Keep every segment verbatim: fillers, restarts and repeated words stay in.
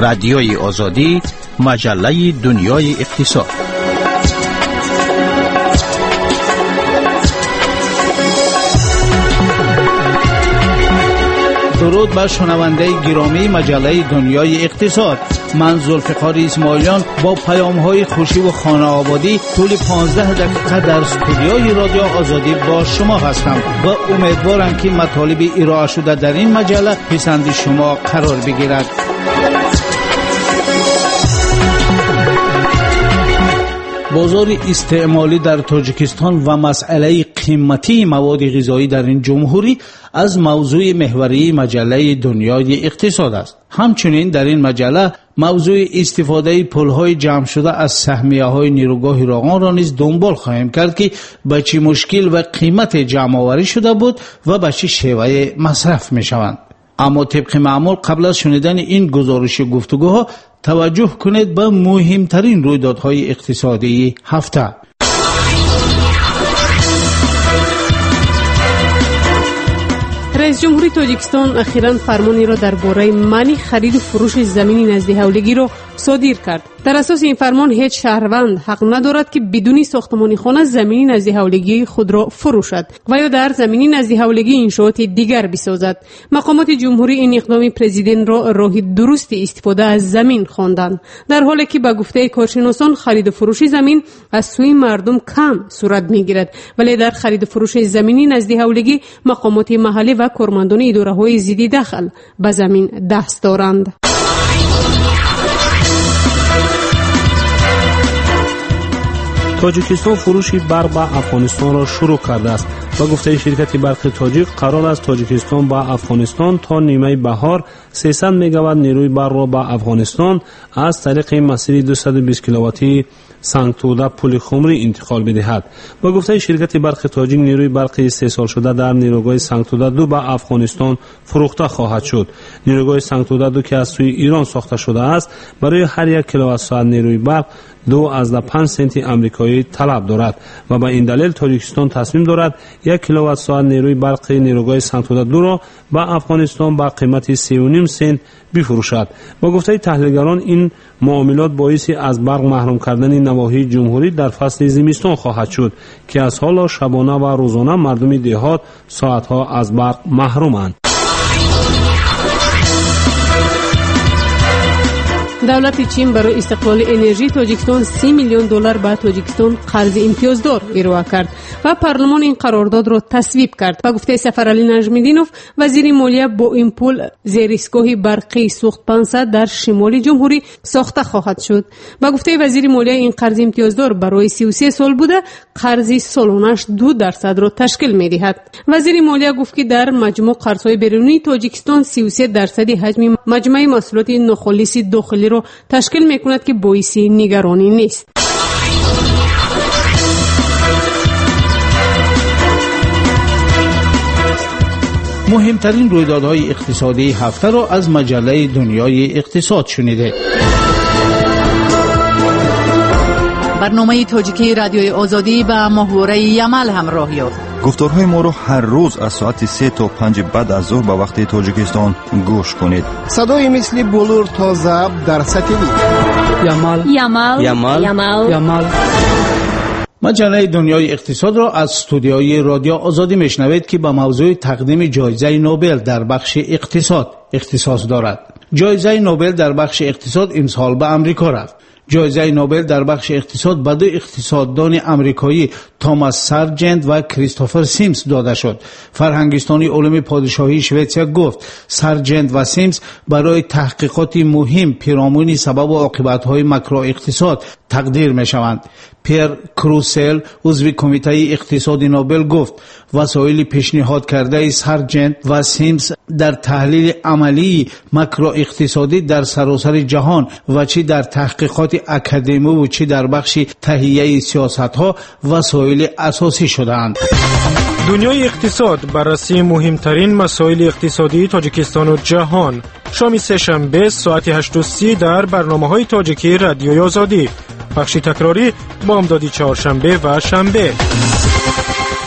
رادیوی آزادی، مجله دنیای اقتصاد. درود بر شنونده گرامی مجله دنیای اقتصاد. من ذوالفقار اسماعیلیان با پیام‌های خوشی و خانه آبادی طول پانزده دقیقه در استودیوی رادیو آزادی با شما هستم و امیدوارم که مطالب ارائه شده در این مجله پسند شما قرار بگیرد. بازار استعمالی در تاجیکستان و مسئله قیمتی مواد غذایی در این جمهوری از موضوع محوری مجله دنیای اقتصاد است. همچنین در این مجله موضوع استفاده پول‌های جمع شده از سهمیه‌های نیروگاه راغان را نیز دنبال خواهیم کرد که به چه مشکل و قیمت جمع آوری شده بود و به چه شیوه مصرف می‌شوند. اما طبق معمول قبل از شنیدن این گزارش گفتگوها توجه کنید به مهمترین رویدادهای اقتصادی هفته. رئیس جمهوری تاجیکستان اخیراً فرمانی را درباره منع خرید و فروش زمین نزد حولگی را صادر کرد. در اساس این فرمان هیچ شهروند حق ندارد که بدون ساختمان خانه زمین نزد حولگی خود را فروشد و یا در زمین نزد حولگی انشاءات دیگر بسازد. مقامات جمهوری این اقدام پرزیدنت را راه درست استفاده از زمین خواندند، در حالی که به گفته کارشناسان خرید و فروش زمین از سوی مردم کم صورت میگیرد، ولی در خرید و فروش زمینی نزد حولگی مقامات محلی و کارمندان اداره‌های ضد دخل به زمین دست دارند. تاجیکستان فروش برق به افغانستان را شروع کرده است. با گفته شرکت برق تاجیک قرار است تاجیکستان به افغانستان تا نیمه بهار سیصد مگاوات نیروی برق را به افغانستان از طریق مسیر دویست و بیست کیلوواتی سنگتوده پل خمری انتقال بدهد. با گفته شرکت برق تاجیک نیروی برق استحصال شده در نیروگاه سنگتوده دو به افغانستان فروخته خواهد شد. نیروگاه سنگتوده دو که از سوی ایران ساخته شده است برای هر یک کیلووات ساعت نیروی برق دو از پنج سنت آمریکایی طلب دارد و به این دلیل تاجیکستان تصمیم دارد یک کیلووات ساعت نیروی برق نیروگاه سنگتوده دو را به افغانستان با قیمت سه و نیم سنت بفروشد. با گفته تحلیلگران این معاملات باعث از برق محروم کردن نواحی جمهوری در فصل زمستان خواهد شد که از حالا شبانه و روزانه مردم دهات ساعتها از برق محرومند. دولت چین برای استقلال انرژی تاجیکستان سی میلیون دلار به تاجیکستان قرض امتیازدار ارائه کرد و پارلمان این قرارداد را تصویب کرد. با گفته سفرعلی نجمیدینوف وزیر مالیه با این پول زیرایستگاه برقی سوخت پانصد در شمال جمهوری ساخته خواهد شد. با گفته وزیر مالیه این قرض امتیازدار برای سی و سه سال بوده قرض سالانش دو درصد را تشکیل می‌دهد. وزیر مالیه گفت که در مجموع قرض‌های بیرونی تاجیکستان سی و سه درصد حجم مجموع محصولات ناخالص داخلی را تشکیل می‌کند که باعث نگرانی نیست. مهمترین رویدادهای اقتصادی هفته را از مجله دنیای اقتصاد شنیده. برنامه تاجیکی رادیوی آزادی به محوره یمل همراه یافت. گفتارهای ما را هر روز از ساعت سه تا پنج بعد از ظهر به وقت تاجیکستان گوش کنید. صدای مثل بلور تا زب در ساتلیت. یمل یمل یمل یمل یمل. مجله دنیای اقتصاد را از استودیوی رادیو آزادی میشنوید که به موضوع تقدیم جایزه نوبل در بخش اقتصاد اختصاص دارد. جایزه نوبل در بخش اقتصاد امسال به امریکا رفت. جایزه نوبل در بخش اقتصاد به دو اقتصاددان آمریکایی توماس سارجنت و کریستوفر سیمز داده شد. فرهنگستانی علوم پادشاهی شوئدیا گفت سارجنت و سیمز برای تحقیقات مهم پیرامون سبب و عاقبت‌های ماکرو اقتصاد تقدیر می‌شوند. پیر کروسل عضو کمیته اقتصادی نوبل گفت وسایل پیشنهاد کرده سارجنت و سیمز در تحلیل عملی ماکرو اقتصادی در سراسر جهان و چه در تحقیقات اکادمی و چه در بخش تهیه سیاست‌ها وسایل اساسی شدند. دنیای اقتصاد بررسی مهمترین مسائل اقتصادی تاجیکستان و جهان. شام سه شنبه ساعت هشت و سی در برنامه‌های تاجیکی رادیوی آزادی. بخش تکراری بامدادی چهارشنبه و شنبه.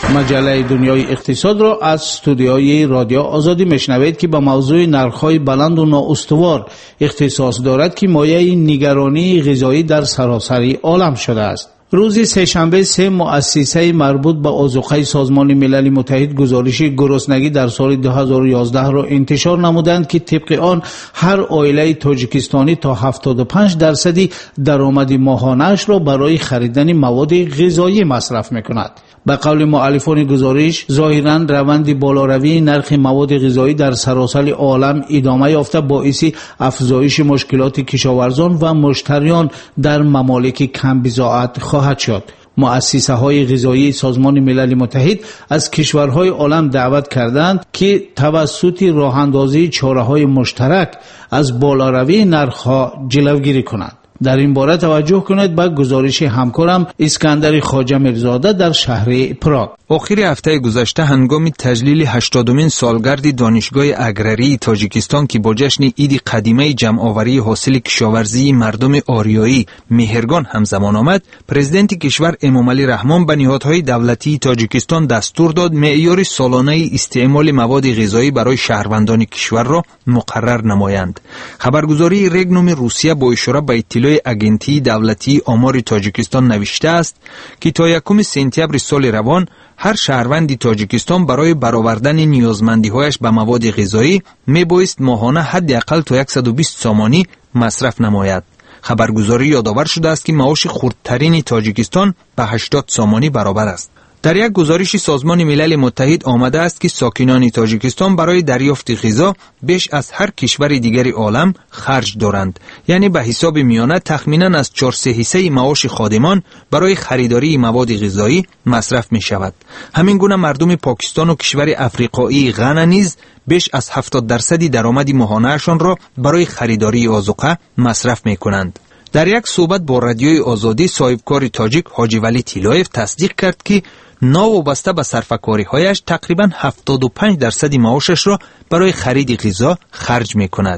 مجله دنیای اقتصاد را از استودیوی رادیو آزادی میشنوید که به موضوع نرخ‌های بلند و نااستوار اختصاص دارد که مایه نگرانی غذایی در سراسر عالم شده است. روز سه‌شنبه سه مؤسسه مربوط به آذوقه سازمان ملل متحد گزارش گرسنگی در سال دو هزار و یازده را انتشار نمودند که طبق آن هر عائله تاجیکستانی تا هفتاد و پنج درصدی درآمد ماهانه‌اش را برای خریدن مواد غذایی مصرف می‌کند. به قول مؤلفان گزارش، ظاهراً روند بالاروی نرخ مواد غذایی در سراسر عالم ادامه یافته باعث افزایش مشکلات کشاورزان و مشتریان در ممالک کم بضاعت خواهد شد. مؤسسه های غذایی سازمان ملل متحد از کشورهای عالم دعوت کردند که توسط راه اندازی چاره‌های مشترک از بالاروی نرخ‌ها جلوگیری کنند. در این باره توجه کنید به گزارش همکارم اسکندر خواجه میرزاده در شهر پراگ. آخر هفته گذشته هنگام تجلیل هشتادمین سالگرد دانشگاه اگراری تاجیکستان که با جشن عید قدیمه جمع‌آوری حاصل کشاورزی مردم آریایی مهرگان همزمان آمد، پرزیدنت کشور امامعلی رحمان به نهادهای دولتی تاجیکستان دستور داد معیار سالانه استعمال مواد غذایی برای شهروندان کشور را مقرر نمایند. خبرگزاری رگنوم روسیه با اشاره به اطلاع اگنتی دولتی آمار تاجیکستان نوشته است که تا یکم سپتامبر سال روان هر شهروند تاجیکستان برای برآوردن نیازمندی‌هایش به مواد غذایی میبایست ماهانه حداقل تا صد و بیست سامانی مصرف نماید. خبرگزاری یادآور شده است که معاش خردترین تاجیکستان به هشتاد سامانی برابر است. در یک گزارش سازمان ملل متحد آمده است که ساکنان تاجیکستان برای دریافت غذا بیش از هر کشور دیگری عالم خرج دارند، یعنی به حساب میانه تخمیناً از چهار سه حصه معاش خادمان برای خریداری مواد غذایی مصرف می شود. همین گونه مردم پاکستان و کشور افریقایی غانا نیز بیش از هفتاد درصدی درآمد ماهانه‌شان را برای خریداری آذوقه مصرف می کنند. در یک صحبت با رادیوی آزادی، صاحبکار تاجیک حاجی ولی طلایف تصدیق کرد که ناوابسته به صرفه‌کاری‌هایش تقریباً هفتاد و پنج درصد معاشش را برای خرید غذا خرج می‌کند.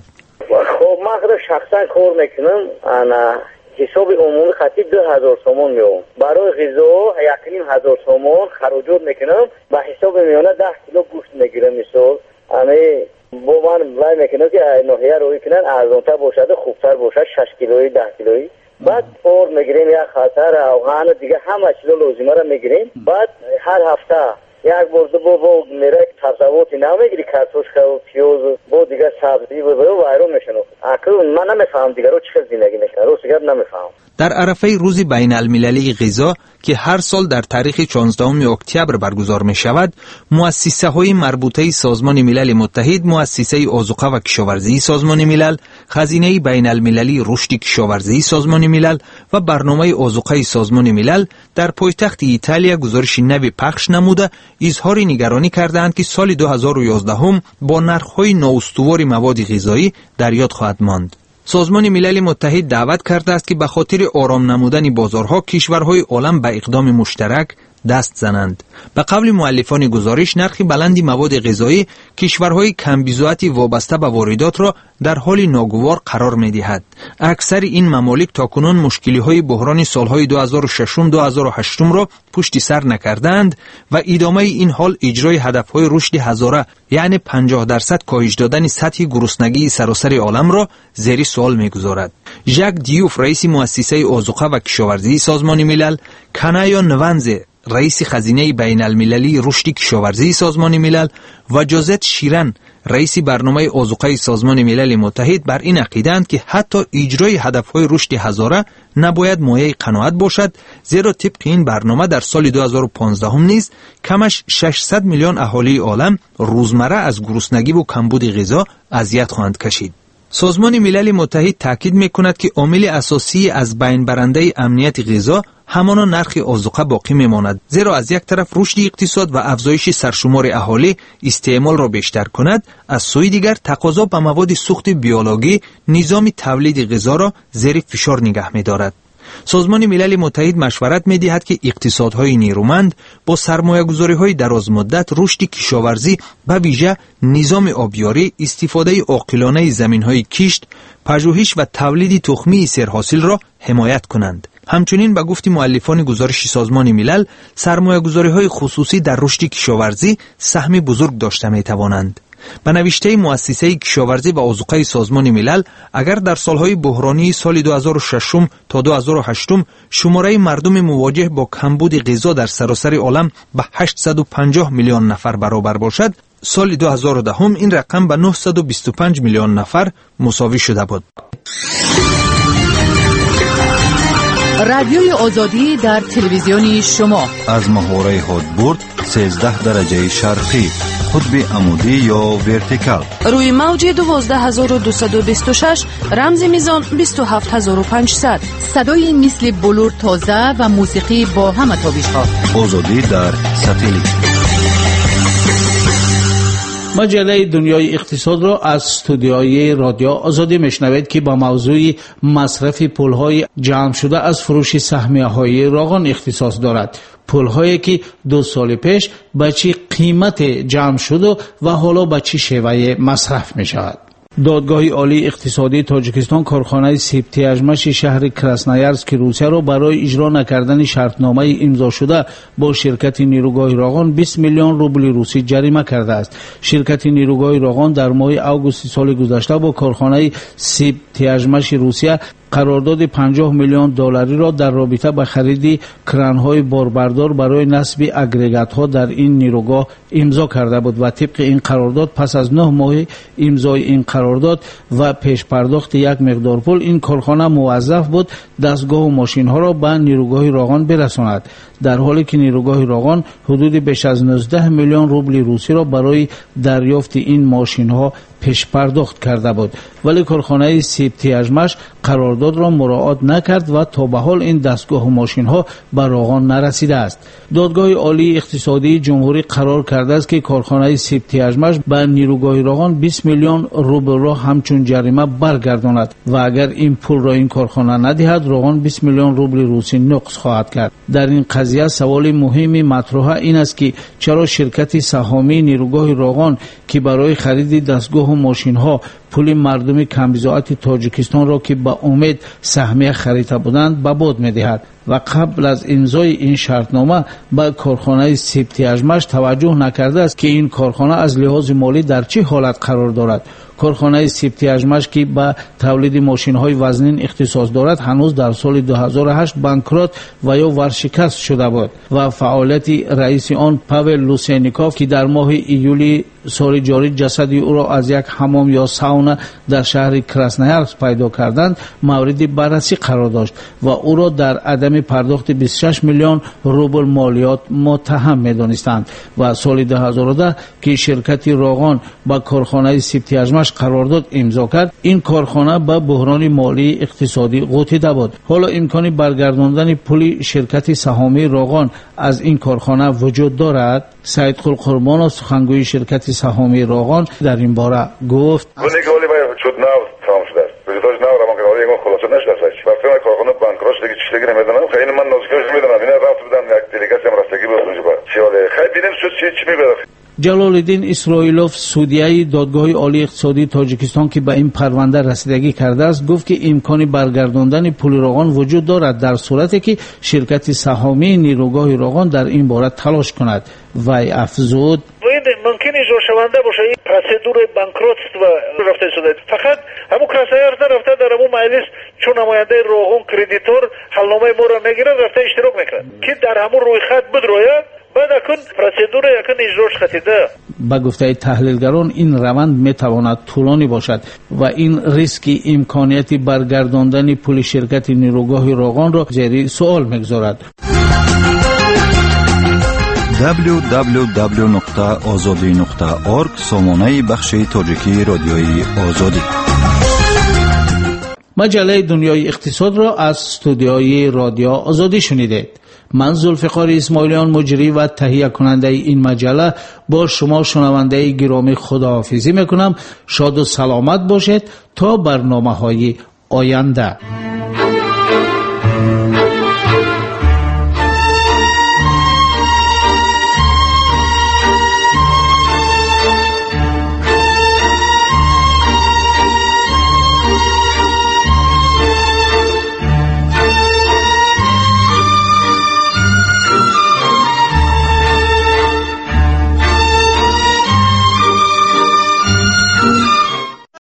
خب من خودم شخصا کار میکنم، انا حساب عمومی خطی دو هزار تومان میام. برای غذا یک و نیم هزار تومان خراجات میکنم. به حساب میانه ده کیلو گوشت میگیرم. مثال امی با من وای میکنم که ناحیه روی کنن ارزان‌تر باشد، خوبتر باشد، شش کیلویی ده کیلویی. بعد اور میگیریم یک خاطر اوغان دیگه همه چیزا لازمه را میگیریم. بعد هر هفته یک بار دو بار میره سبزیجات نمیگیری، کارتوشکا و پیاز و دیگه سبزی و وایرو میشنو. اصلا من نمیفهم دیگه رو چه زندگی میکنه، رو دیگه نمیفهم. در عرفه روز بین المللی غذا که هر سال در تاریخ چهاردهم اکتبر برگزار می شود، مؤسسه های مربوطه سازمان ملل متحد، مؤسسه آذوقه و کشاورزی سازمان ملل، خزینه بین المللی رشد کشاورزی سازمان ملل و برنامه آذوقه سازمان ملل در پایتخت ایتالیا گزارش نوی پخش نموده اظهار نگرانی کردند که سال دو هزار و یازده با نرخ‌های نااستوار مواد غذایی در یاد خواهد ماند. سازمان ملل متحد دعوت کرده است که به خاطر آرام نمودن بازارها کشورهای عالم به اقدام مشترک دست زنند. به قول مؤلفان گزارش، نرخ بلند مواد غذایی کشورهای کم بضاعتی وابسته به واردات را در حال ناگوار قرار می‌دهد. اکثر این ممالک تاکنون مشکلی‌های بحران سالهای دو هزار و شش دو هزار و هشت را پشت سر نکردند و ادامه این حال اجرای هدف‌های رشد هزاره، یعنی پنجاه درصد کاهش دادن سطح گرسنگی سراسر عالم را زیر سوال می‌گذارد. ژاک دیوف رئیس مؤسسه آذوقه و کشاورزی سازمان ملل، کنایا نوانزه رئیس خزینه بین المللی رشد کشاورزی سازمان ملل و جوزت شیران رئیس برنامه آذوقه سازمان ملل متحد بر این عقیده‌اند که حتی اجرای هدف‌های رشد هزاره نباید مایه قناعت باشد، زیرا طبق این برنامه در سال دو هزار و پانزده نیز کمش ششصد میلیون اهالی عالم روزمره از گرسنگی و کمبود غذا اذیت خواهند کشید. سازمان ملل متحد تاکید می‌کند که عامل اساسی از بین برنده امنیت غذا همانا نرخ آذوقه باقی میماند، زیرا از یک طرف رشد اقتصاد و افزایش سرشمار اهالی استعمال را بیشتر کند، از سوی دیگر تقاضا به مواد سوخت بیولوژی نظام تولید غذا را زیر فشار نگه می‌دارد. سازمان ملل متحد مشورت می‌دهد که اقتصادهای نیرومند با سرمایه‌گذاری‌های دراز مدت رشد کشاورزی به ویژه نظام آبیاری، استفاده عاقلانه زمین‌های کشت، پژوهش و تولید تخمی سرحاصل را حمایت کنند. همچنین به گفت مؤلفان گزارش سازمان ملل، سرمایه‌گذاری‌های خصوصی در رشد کشاورزی سهم بزرگ داشته می‌توانند. به نوشته مؤسسه کشاورزی و آذوقه سازمان ملل، اگر در سالهای بحرانی سال دو هزار و شش تا دو هزار و هشت شماره مردم مواجه با کمبود غذا در سراسر عالم به هشتصد و پنجاه میلیون نفر برابر باشد، سال دو هزار و ده این رقم به نهصد و بیست و پنج میلیون نفر مساوی شده بود. رادیوی آزادی در تلویزیون شما از محوره هادبورد سیزده درجه شرقی، قطب عمودی یا ورتیکال، روی موج دوازده هزار و دویست و بیست و شش، رمز میزان بیست و هفت هزار و پانصد. صدای مثل بلور تازه و موسیقی با همه تابش ها. آزادی در ساتلیت. مجله دنیای اقتصاد را از استودیوی رادیو آزادی میشنوید که با موضوع مصرف پولهای جمع شده از فروش سهمیه‌های روغن اختصاص دارد. پولهایی که دو سال پیش به چی قیمت جمع شده و حالا به چی شیوه مصرف می شود. دادگاه عالی اقتصادی تاجیکستان کارخانه سیبتیاژمش شهر کراسنایارسک روسیه را برای اجرا نکردن شرطنامه امضا شده با شرکت نیروگاه روغن بیست میلیون روبل روسی جریمه کرده است. شرکت نیروگاه روغن در ماه اوگوست سال گذشته با کارخانه سیبتیاژمش روسیه قرارداد پنجاه میلیون دلاری را در رابطه با خرید کران‌های باربردار برای نصب اگریگات‌ها در این نیروگاه امضا کرده بود و طبق این قرارداد پس از نه ماه امضای این قرارداد و پیش پرداخت یک مقدار پول، این کارخانه موظف بود دستگاه و ماشین‌ها را به نیروگاه روغن برساند، در حالی که نیروگاه روغن حدود بیش از نوزده میلیون روبل روسی را برای دریافت این ماشین‌ها پیش پرداخت کرده بود، ولی کارخانه سیبتیاژمش قرارداد را مراعات نکرد و تا به حال این دستگاه و ماشین ها به روغن نرسیده است. دادگاه عالی اقتصادی جمهوری قرار کرده است که کارخانه سیبتیاژمش به نیروگاه روغن بیست میلیون روبل را همچون جریمه برگرداند و اگر این پول را این کارخانه ندهد روغن بیست میلیون روبل روسی نقص خواهد کرد. در این قضیه سوال مهمی مطرح این است که چرا شرکت سهامی نیروگاه روغن که برای خرید دستگاه و ماشین ها پول مردم کمبزاعت تاجیکستان را که با امید سهمیه خریده بودند به باد می‌دهد و قبل از امضای این شرطنامه به کارخانه سیبتیاژمش توجه نکرده است که این کارخانه از لحاظ مالی در چه حالت قرار دارد. کارخانه سیبتیاژمش که به تولید ماشین‌های وزنین اختصاص دارد هنوز در سال دو هزار و هشت بانکرات و یا ورشکست شده بود و فعالیت رئیس آن پاول لوسینیکوف که در ماه ایولی سال جاری جسدی او را از یک حمام یا ساونا در شهر کراسنایارسک پیدا کردند مورد بررسی قرار داشت و او را در عدم پرداخت بیست و شش میلیون روبل مالیات متهم می‌دانستند و سال دو هزار و ده که شرکت روغن با کارخانه سیبتیاژمش قرارداد امضا کرد، این کارخانه به بحران مالی اقتصادی غوطیده بود. حالا امکانی برگرداندن پول شرکت سهامی روغن از این کارخانه وجود دارد؟ سعید قربانov سخنگوی شرکت سهامی روغن در این باره گفت: خلاصه نشده است. وقتی من کارخانه بانکراش دیگه چیزی نمیدونم، خیلی من نازکش میدونم. اینا رفت بودن یک دلیگاسی هم رستگی بود اونجا. چی ولی خیلی دیدیم شد چی چی میبره. جلال الدین اسرائیلوف سودیای دادگاه عالی اقتصادی تاجیکستان که به این پرونده رسیدگی کرده است گفت که امکانی برگرداندن پول روغن وجود دارد در صورتی که شرکت سهامی نیروگاه روغن در این باره تلاش کند. وی افزود: ممکن اجرا شونده باشه این پروسدور بانکروتست و رفته شده، فقط همون کراسنایارسک رفته در همون مجلس چون نماینده روغن کردیتور حلنامه ما را میگیره رفته اشتراک میکنه که در همون روی خط بدرویه بعد اکن پروسدور یکن اجراش خطیده. با گفته تحلیلگران این روند میتواند طولانی باشد و این ریسک امکانیت برگرداندن پول شرکت نیروگاه روغن را زیر سوال میگذارد. دبلیو دبلیو دبلیو نقطه آزادی نقطه اورگ سامانه بخش تاجیکی رادیوی آزادی. مجله دنیای اقتصاد را از استودیوی رادیو آزادی شنیدید. من ذوالفقار اسماعیلیان مجری و تهیه کننده این مجله با شما شنونده گرامی خداحافظی میکنم. شاد و سلامت باشید تا برنامه های آینده.